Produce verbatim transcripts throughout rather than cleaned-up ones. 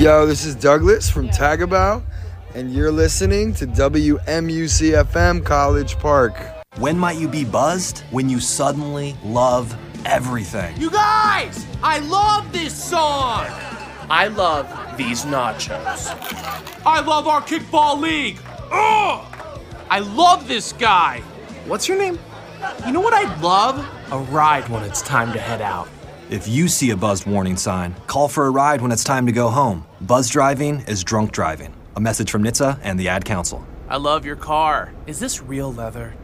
Yo, this is Douglas from Tagabout, and you're listening to W M U C F M College Park. When might you be buzzed? When you suddenly love everything. You guys, I love this song. I love these nachos. I love our kickball league. Ugh! I love this guy. What's your name? You know what I'd love? A ride when it's time to head out. If you see a buzzed warning sign, call for a ride when it's time to go home. Buzz driving is drunk driving. A message from N H T S A and the Ad Council. I love your car. Is this real leather?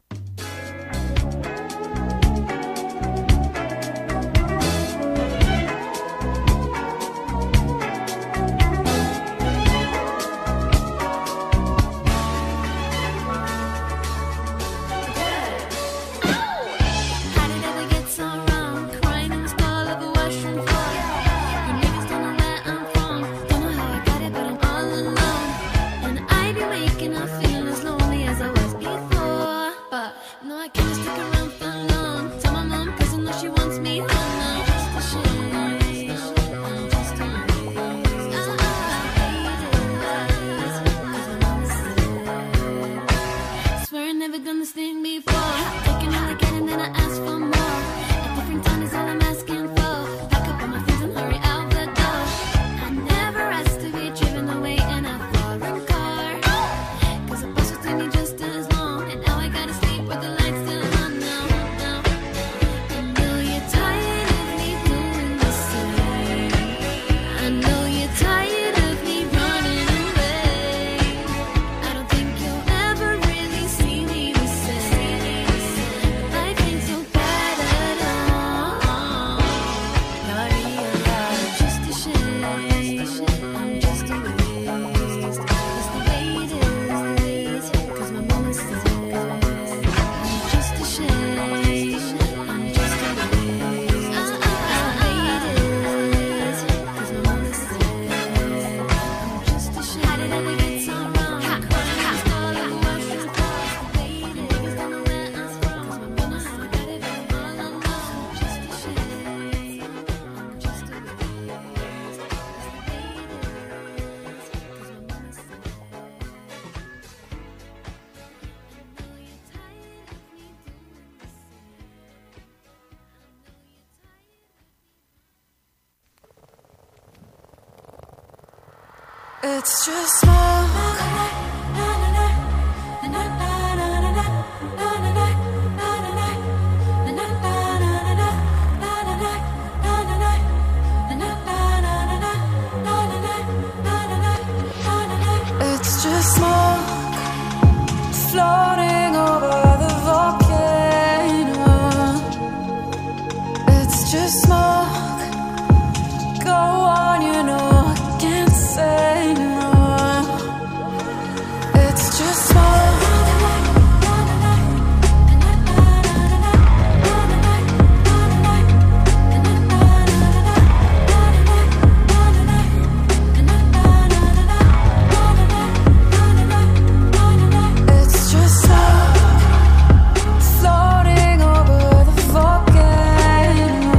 It's just smoke. It's just smoke floating over the volcano. It's just smoke. Go on, you know I can't say no. It's just smoke. It's just smoke floating over the volcano.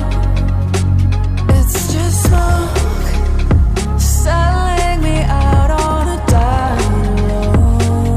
It's just smoke selling me out on a dime low.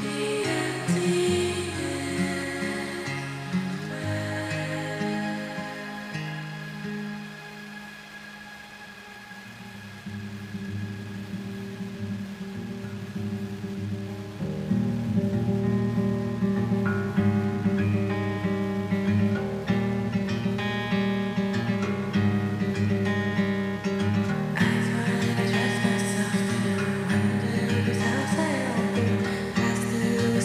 Trust myself, undo self-help, pass through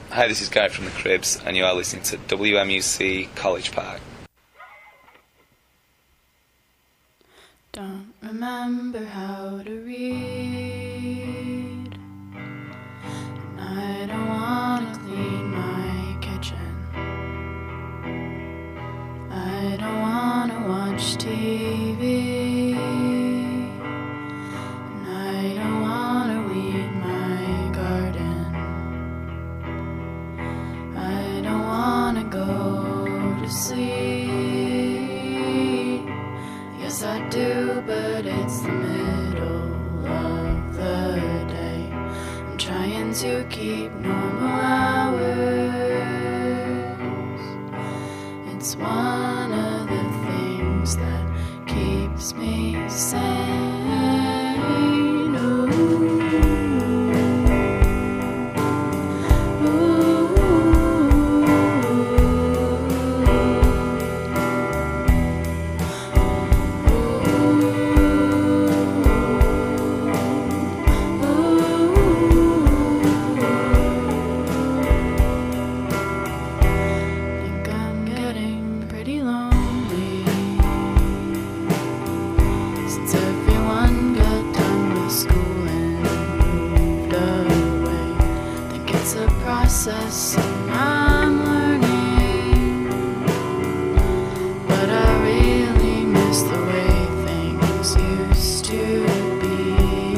Hi, this is Guy from the Cribs, and you are listening to W M U C College Park. Don't remember how to read, and I don't want to clean my kitchen. I don't want to watch T V, and I don't want to weed my garden. I don't want to go to sleep. Yes, I do, but it's the middle of the day. I'm trying to keep normal hours. It's one of the things that keeps me sane. Ooh. Process I'm learning, but I really miss the way things used to be.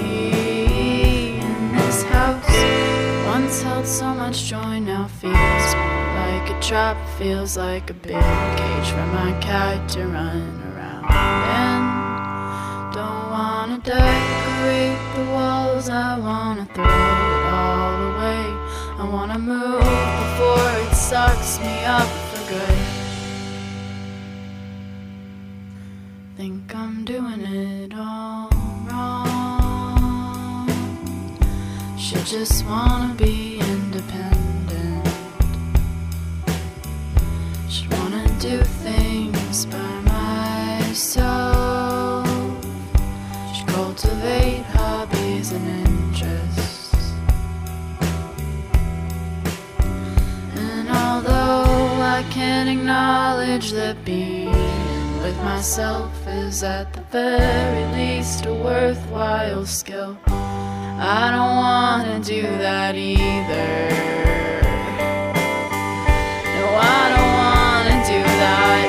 In this house, once held so much joy, now feels like a trap, feels like a big cage for my cat to run around in. Don't wanna decorate the walls, I wanna throw it all away. I wanna move before it sucks me up for good. Think I'm doing it all wrong. Should just wanna be independent. Should wanna do things by myself. Should cultivate hobbies and interests. I can't acknowledge that being with myself is at the very least a worthwhile skill. I don't want to do that either. No, I don't want to do that.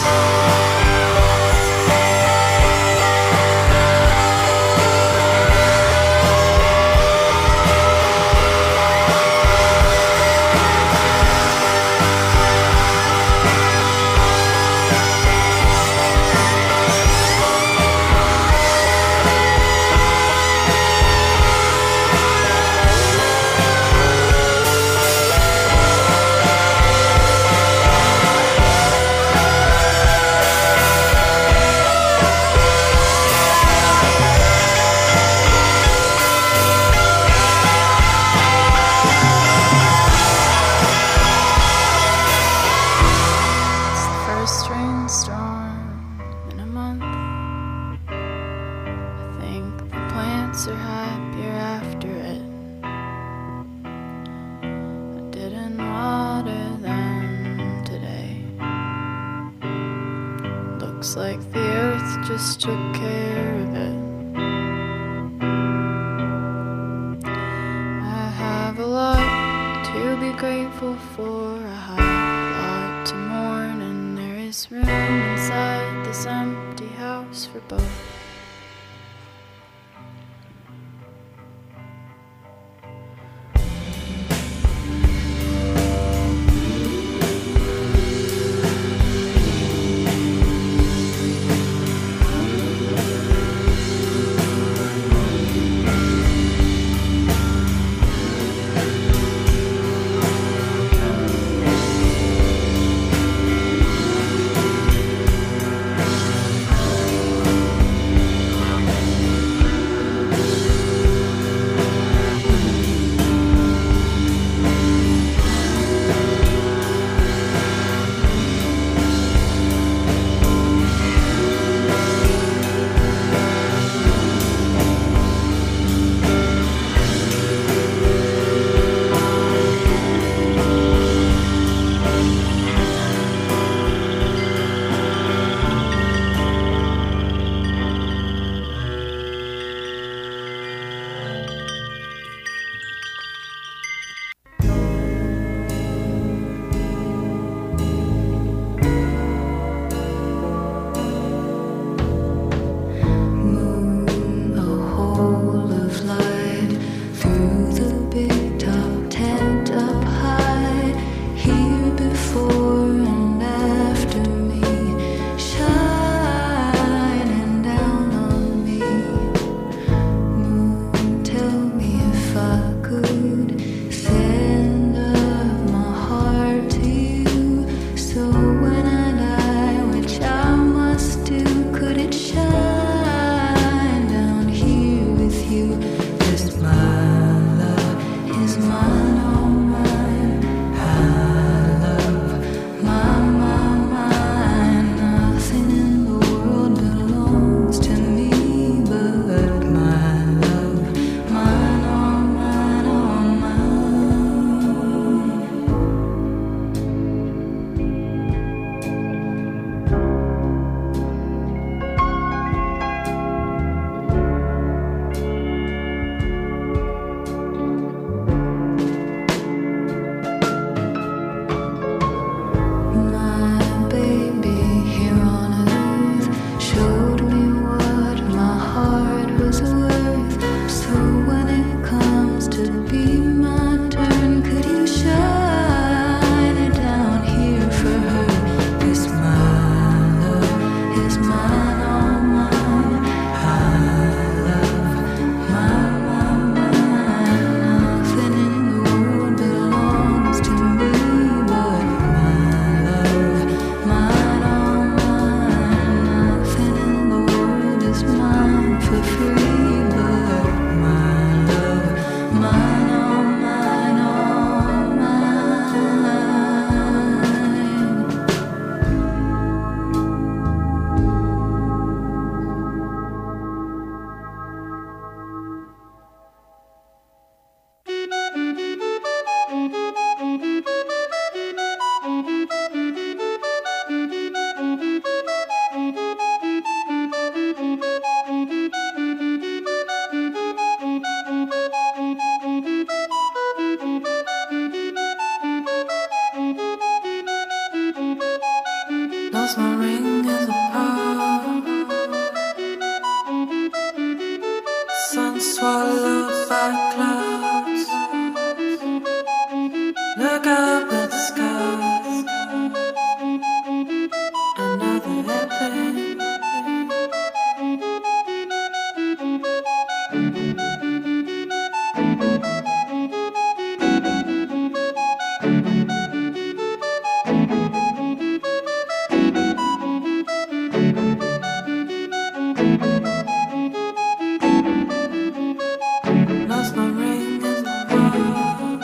Like the earth just took care of it. I have a lot to be grateful for, I have a lot to mourn, and there is room inside this empty house for both. Lost my ring in the park. Sun swallowed by clouds. Look up at the skies. Another airplane. Lost my ring in the park.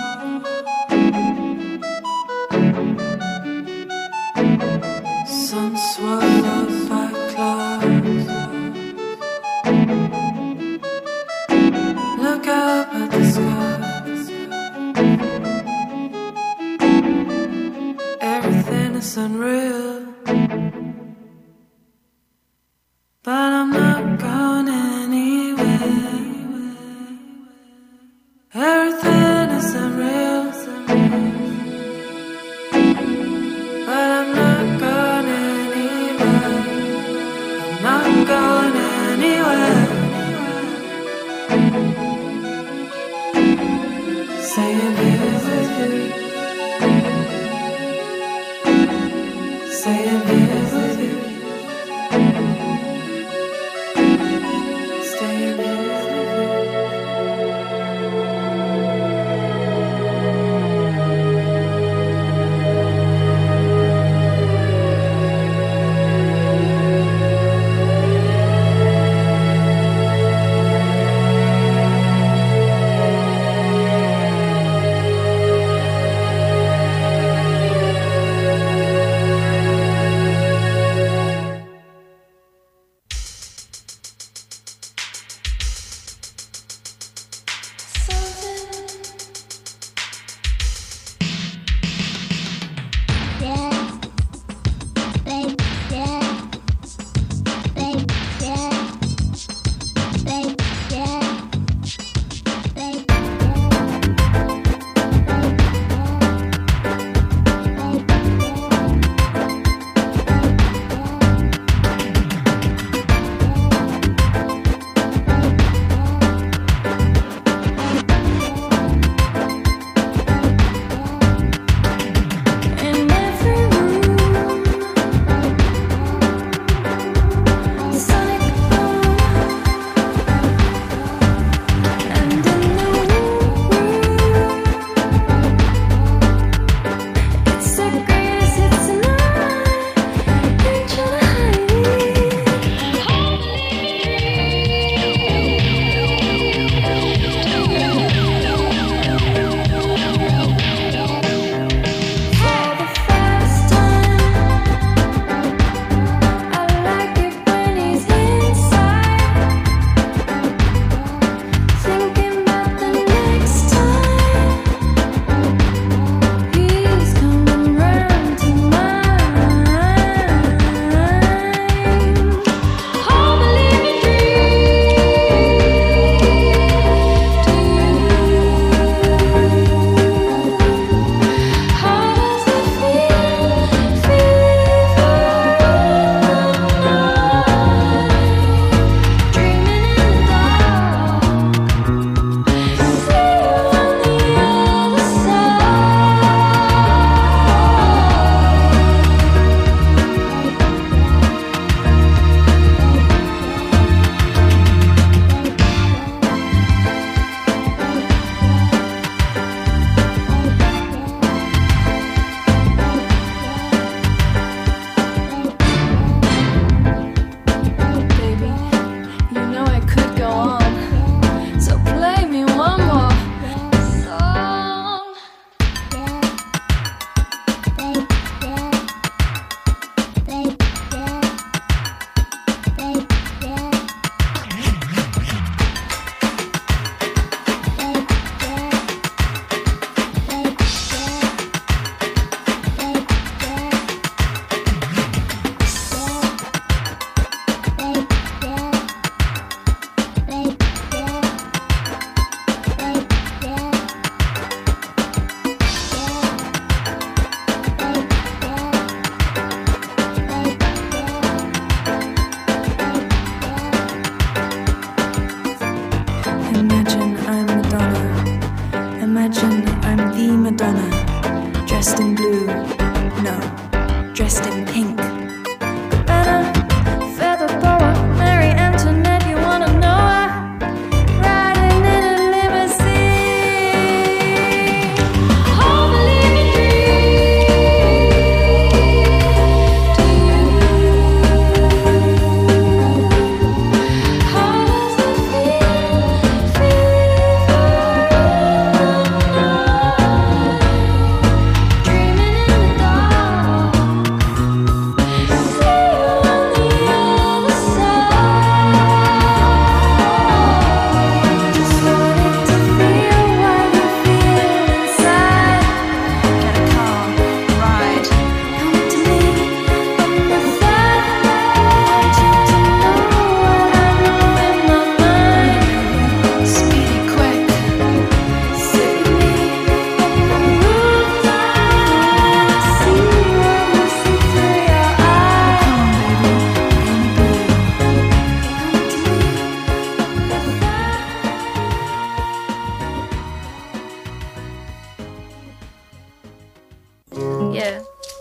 Sun swallowed by clouds. Look up at the skies. Everything is unreal, but I'm not going anywhere. Everything is unreal, but I'm not going anywhere. I'm not going anywhere. Staying here with you. Staying dressed in blue, no, dressed in pink. Banner, feather boa, Mary Antoinette, you wanna know her? Riding in a limousine. Oh, believe in dreams. Do you? How does it feel? Feel dreaming in the dark. See you on the other side. Just wanted to feel what you feel inside. Get a car, ride, come to me on the side. To know what I know in my mind. Speedy, quick, sit with me on the rooftop. See what we see through your eyes. Come, baby, in blue. Come to me on the side. Yeah.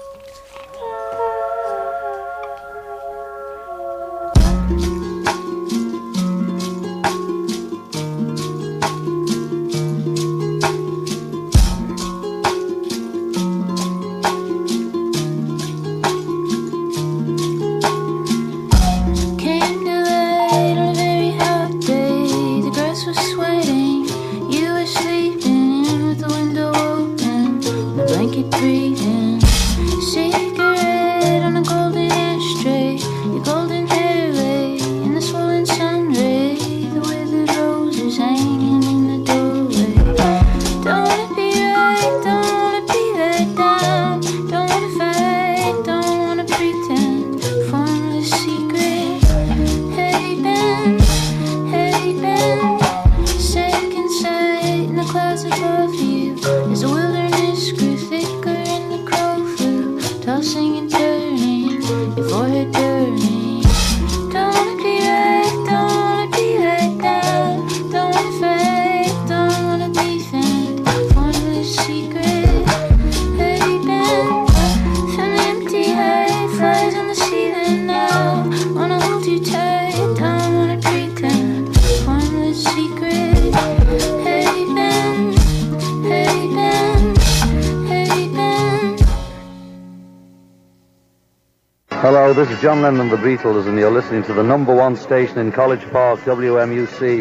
Came too late on a very hot day. The grass was sweating. You were sleeping with the window open, the blanket breathing. Cigarette on a golden ashtray. Your golden hair lay in the swollen sun ray. The withered roses hanging in the doorway. Don't wanna be right, don't wanna be let down. Don't wanna fight, don't wanna pretend. Formless secret. Hey Ben, hey Ben. Second sight in the clouds above you. As the wilderness grew thicker and the crow flew, tossing and turning, your forehead burning. Don't wanna be right, don't wanna be let down. Don't wanna fight, don't wanna defend. Formless secret. Hey Ben, an empty head flies on the ceiling now. Wanna hold you tight, don't wanna pretend. Formless secret. Hey Ben, hey Ben, hey Ben. Hello, this is John Lennon, the Beatles, and you're listening to the number one station in College Park, W M U C.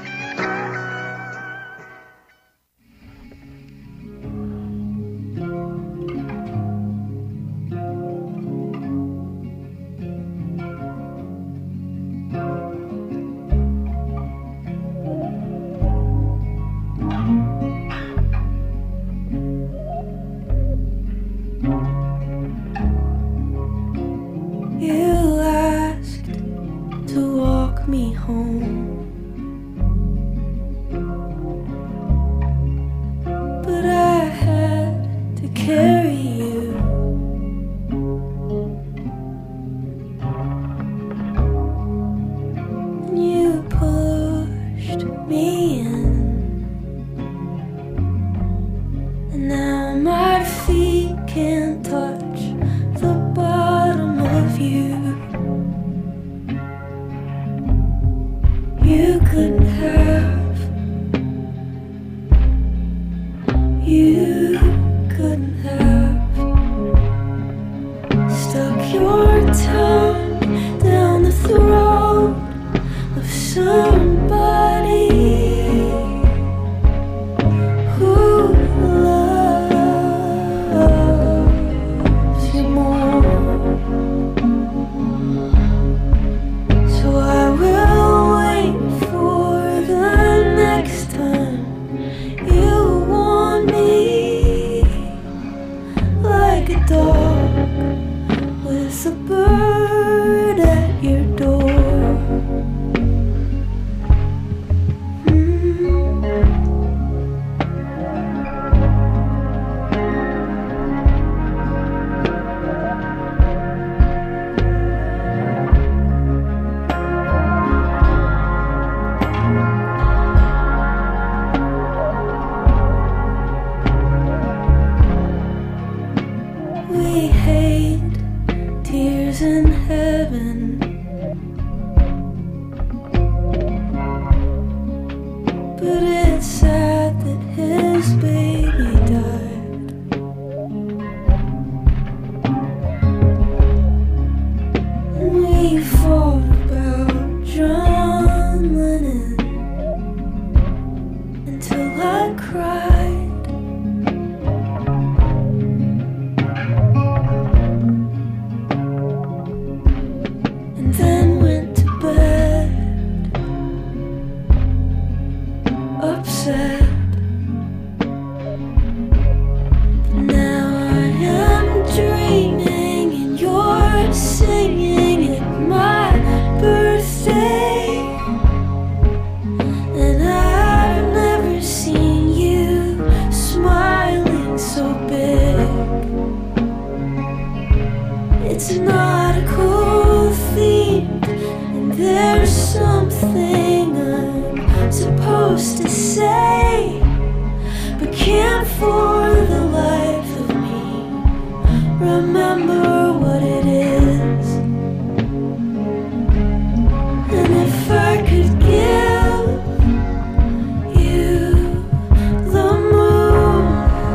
You asked to walk me home, but I had to carry you. And you pushed me in, and now my feet can't touch the bottom of you. You couldn't have, you couldn't have stuck your tongue down the throat of somebody who loves you more. So I will wait for the next time you want me, like a dog with a bird at your door. is in heaven. But it's sad that his baby died. And we fought about John Lennon until I cried. And then went to bed upset. Now I am dreaming and you're singing at my birthday. And I've never seen you smiling so big. It's not a cool theme, and there's something I'm supposed to say, but can't for the life of me remember what it is. And if I could give you the moon,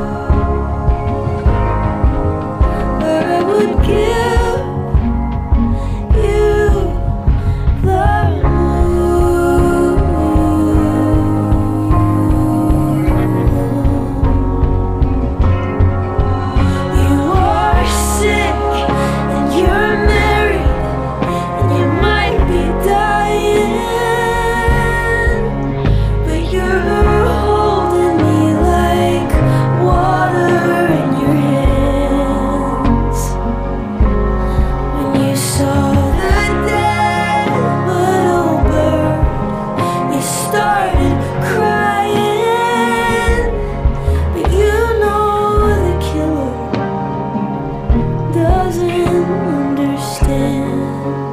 I would give you the moon. You are sick and you're married and you might be dying, but you're holding me like water in your hands. When you saw the dead little bird, you started crying, but you know the killer doesn't understand.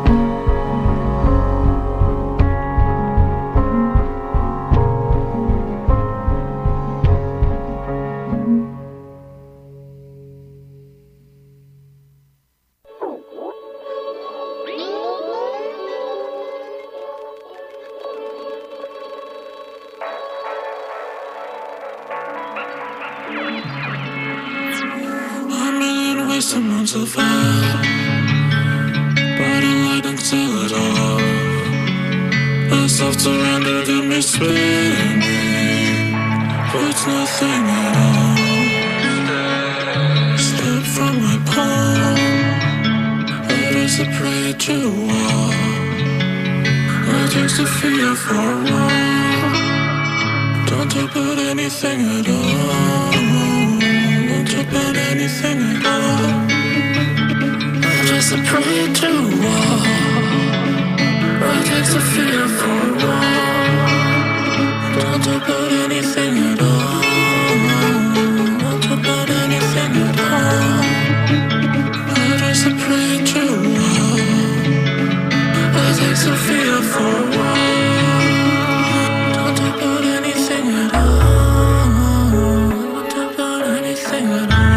A million ways to run so far, but I don't tell it all. A soft surrender got me spinning, puts nothing at all. Slip from my palm, it is a prayer to a wall. It takes a fear for a while. Don't talk about anything at all. Don't talk about anything at all. Just a prayer to a wall. It takes a fear for a while. Don't talk about anything at all. Don't talk about anything at all. Just a prayer to a wall. It takes a fear for a while. Don't talk about anything at all. Don't talk about anything at all.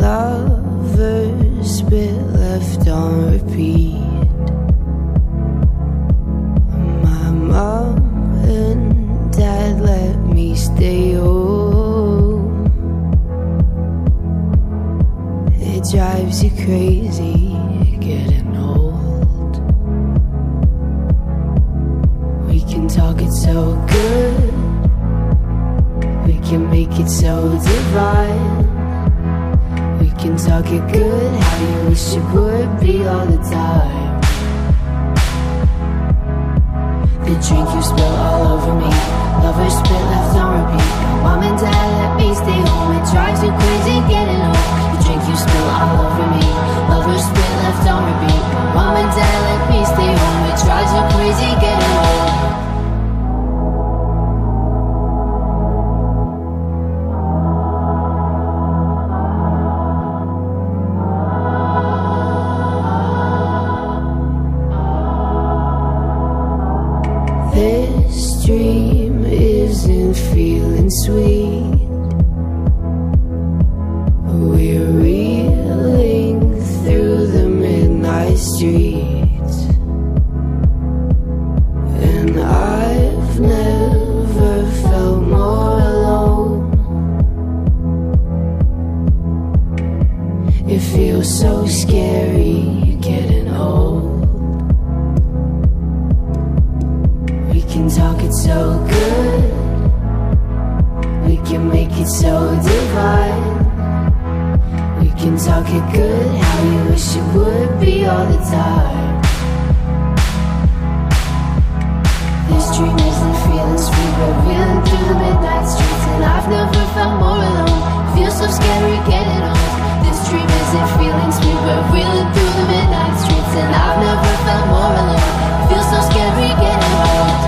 Lovers bit left on repeat. My mom and dad let me stay home. It drives you crazy getting old. We can talk it so good, we can make it so divine. We can talk it good, how you wish it would be all the time. The drink you spill all over me, lovers spit left on repeat. Mom and dad let me stay home, it drives you crazy getting home. The drink you spill all over me, lovers spit left on repeat. Mom and dad let me stay home, it drives you crazy getting home. This dream isn't feeling sweet. We're reeling through the midnight streets, and I've never felt more alone. It feels so scary getting old. We can talk it so good, we can make it so divine. We can talk it good, how you wish it would be all the time. This dream isn't feeling sweet, we're reeling through the midnight streets, and I've never felt more alone. It feels so scary getting old. This dream isn't feeling sweet, we're reeling through the midnight streets, and I've never felt more alone. It feels so scary getting old.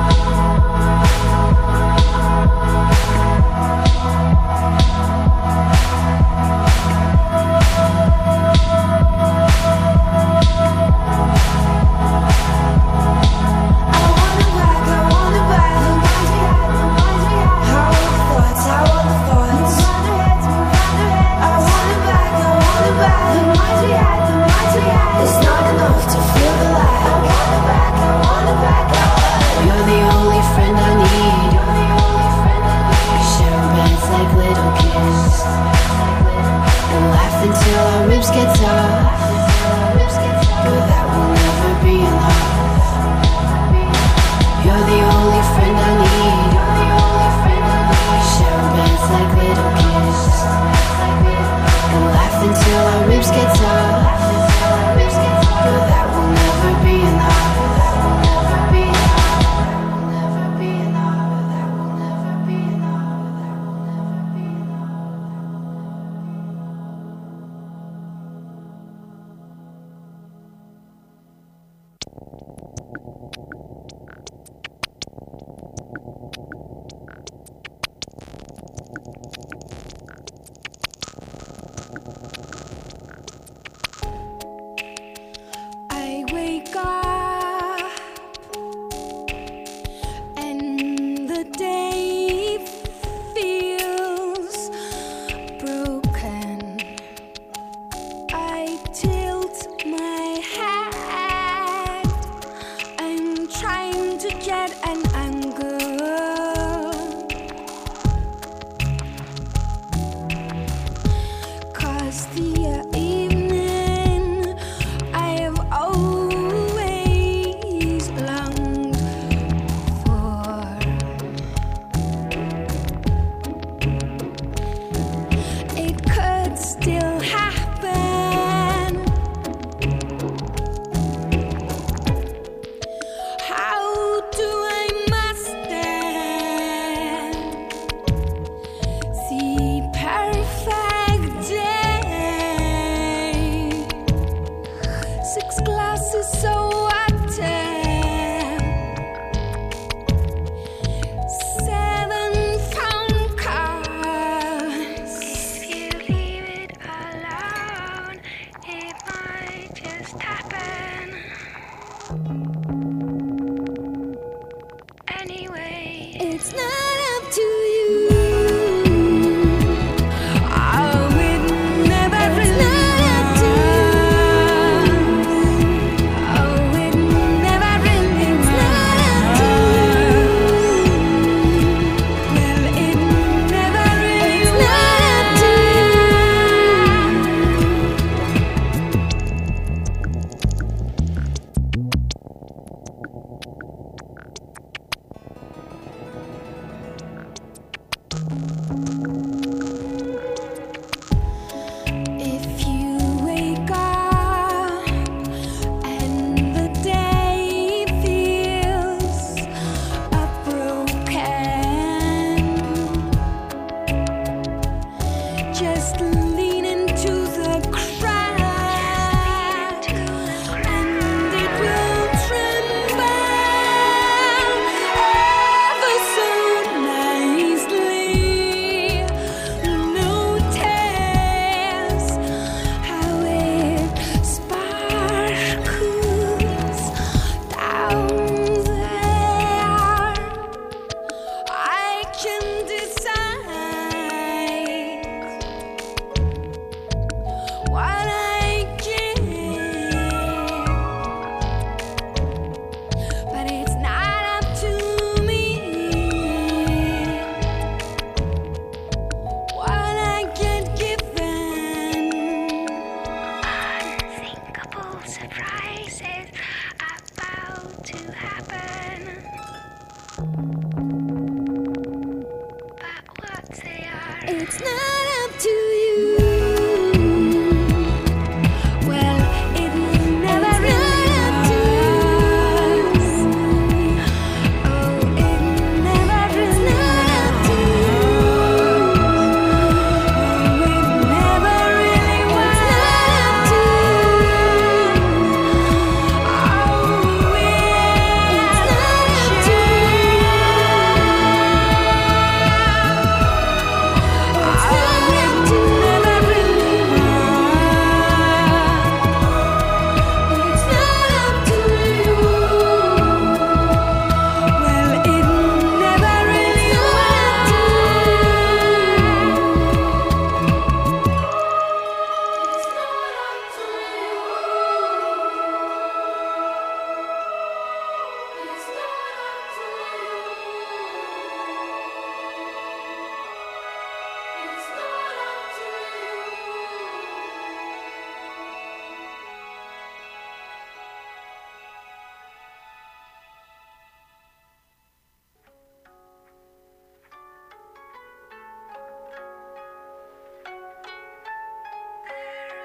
Until our ribs get tough, but that will never be enough. You're the only friend I need. We share beds like little kids, and laugh until our ribs get tough, but that will never be enough. Perfect day.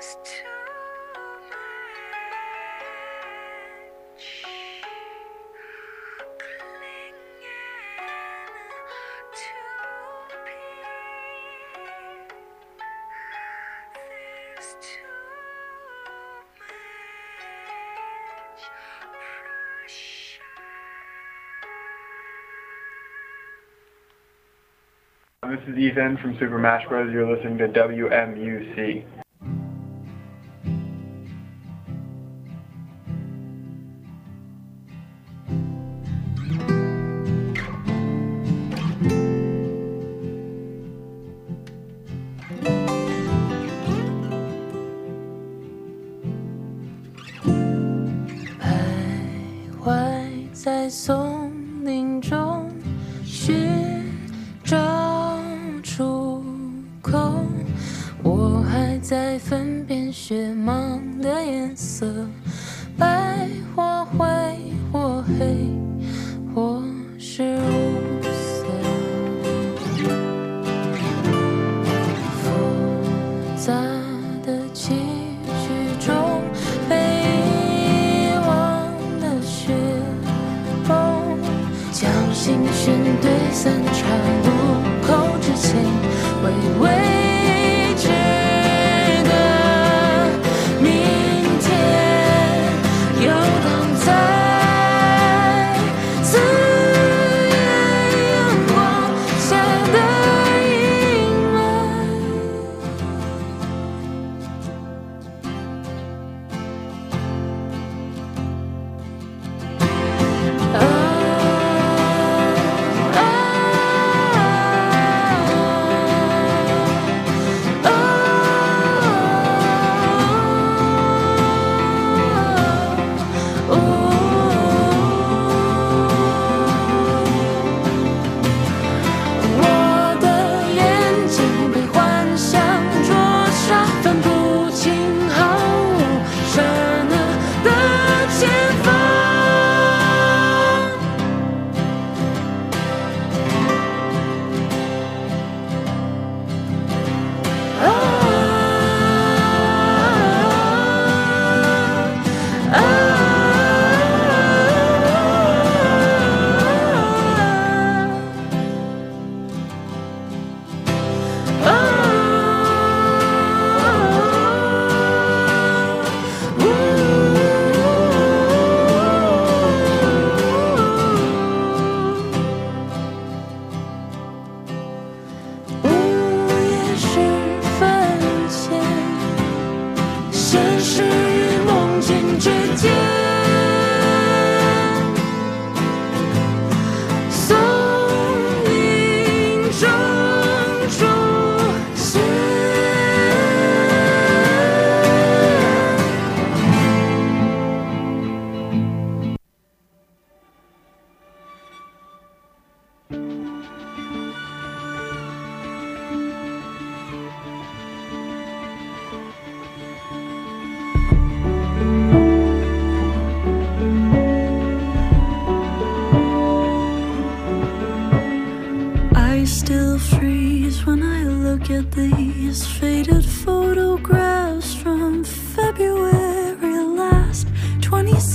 This is Ethan from Super Mash Bros. You're listening to W M U C. 徘徊在松林中，寻找出口，我还在分辨雪茫的颜色，白或灰或黑或是无色，复杂的情绪中被遗忘的雪崩，将心弦对散岔路口之前，为未知的明天游荡在刺眼阳光下的阴霾。我的眼睛被幻想灼杀，分不清毫无刹那的前方。啊啊啊午夜时分前，现实与梦境之间，松林中出现。 I still freeze when I look at these faded photographs from February last. twenty